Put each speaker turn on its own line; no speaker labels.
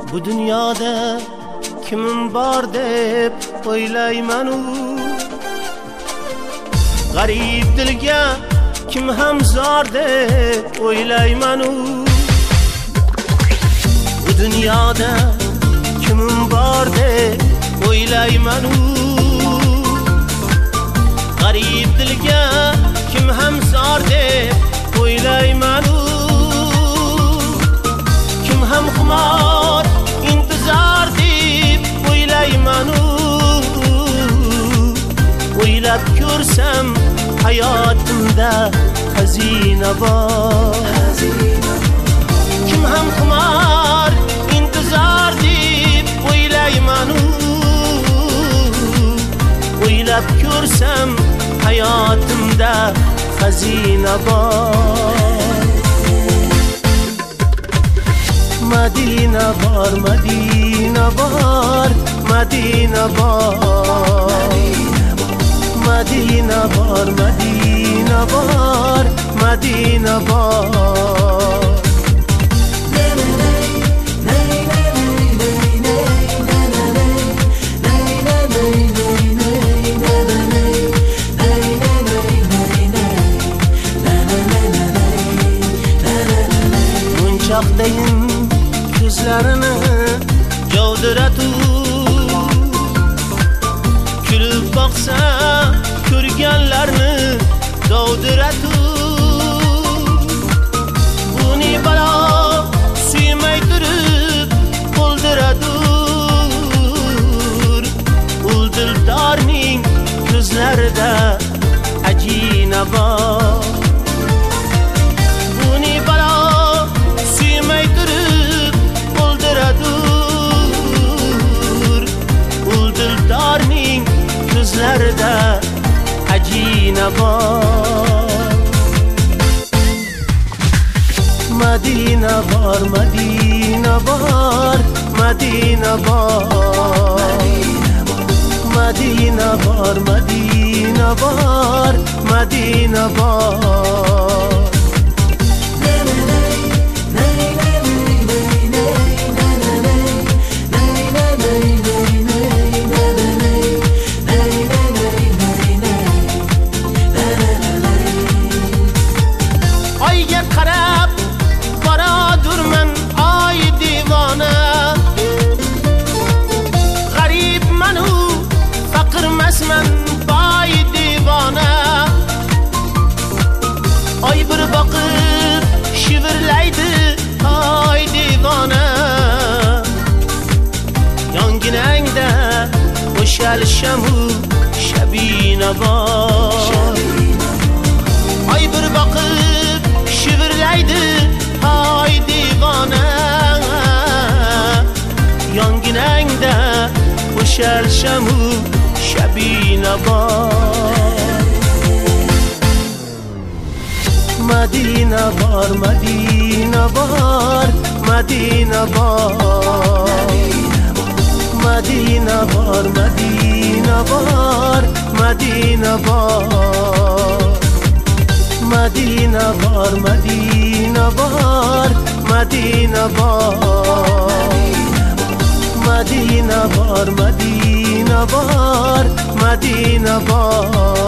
Bu dunyoda kimim bor deb o'ylayman u g'arib dilga kim ham zor deb o'ylayman u Bu dunyoda kimim bor deb o'ylayman u g'arib dilga kim ham zor deb o'ylayman u kim ham xumor intizor deb o'ylayman u o'ylab ko'rsam hayotimda xazina bor kim ham xumor intizor deb o'ylayman u o'ylab ko'rsam hayotimda xazina bor Madina bor Madina bor Madina bor Madina bor Madina bor Madina bor Munchoqdayin ko'zlarini jovdiratuv kulib boqsa ko'rganlarni dovdiratuv buni balo suymay turib o'ldiradur ul dildorning ko'zlarida ajina bor buni balo suymay turib o'ldiradur ul dildorning ko'zlarida ajina bor Madina bor Madina bor Madina bor Madina bor Madina bor Madina bor Oyga qarab boradurman oy divona G'aribman u faqirmasman boy divona Oy bir boqib shivirlaydi oy divona Yonginangda o'shalshamu shabina bor Oy bir boqib shivirlaydi oy divona Yonginangda o'shalshamu shabina bor Madina bor Madina bor Madina bor Madina bor Madina bor Madina bor Madina bor Madina bor Madina bor Madina bor Madina bor Madina bor